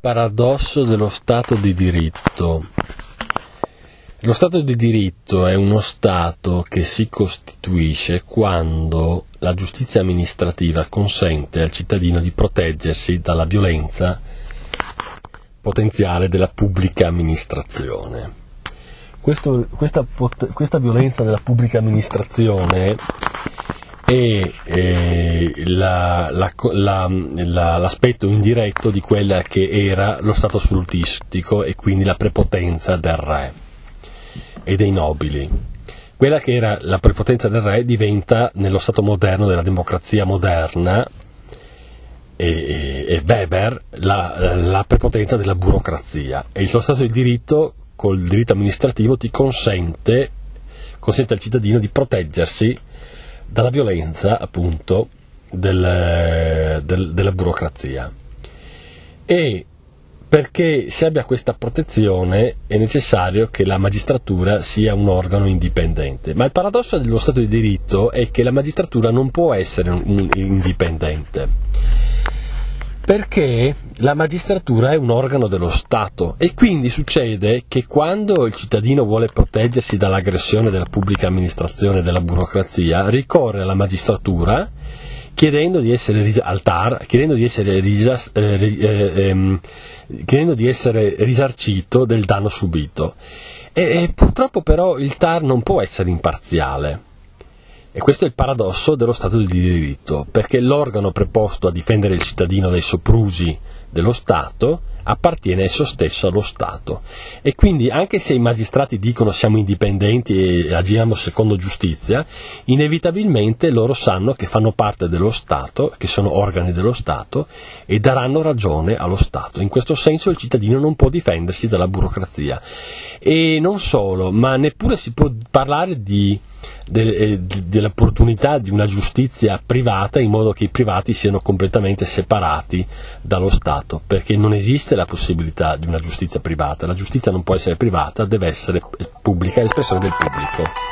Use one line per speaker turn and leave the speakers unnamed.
Paradosso dello Stato di diritto. Lo Stato di diritto è uno Stato che si costituisce quando la giustizia amministrativa consente al cittadino di proteggersi dalla violenza potenziale della pubblica amministrazione. Questa violenza della pubblica amministrazione è l'aspetto indiretto di quella che era lo Stato assolutistico e quindi la prepotenza del re e dei nobili. Quella che era la prepotenza del re diventa, nello Stato moderno, della democrazia moderna, e Weber, la prepotenza della burocrazia. E lo Stato di diritto, col diritto amministrativo, consente al cittadino di proteggersi dalla violenza, appunto, della burocrazia. E perché si abbia questa protezione è necessario che la magistratura sia un organo indipendente. Ma il paradosso dello Stato di diritto è che la magistratura non può essere indipendente, perché la magistratura è un organo dello Stato e quindi succede che quando il cittadino vuole proteggersi dall'aggressione della pubblica amministrazione e della burocrazia ricorre alla magistratura chiedendo di essere risarcito del danno subito. E purtroppo però il TAR non può essere imparziale. E questo è il paradosso dello Stato di diritto, perché l'organo preposto a difendere il cittadino dai soprusi dello Stato appartiene esso stesso allo Stato. E quindi, anche se i magistrati dicono siamo indipendenti e agiamo secondo giustizia, inevitabilmente loro sanno che fanno parte dello Stato, che sono organi dello Stato, e daranno ragione allo Stato. In questo senso il cittadino non può difendersi dalla burocrazia. E non solo, ma neppure si può parlare dell'opportunità di una giustizia privata, in modo che i privati siano completamente separati dallo Stato, perché non esiste la possibilità di una giustizia privata. La giustizia non può essere privata, deve essere pubblica, è l'espressione del pubblico.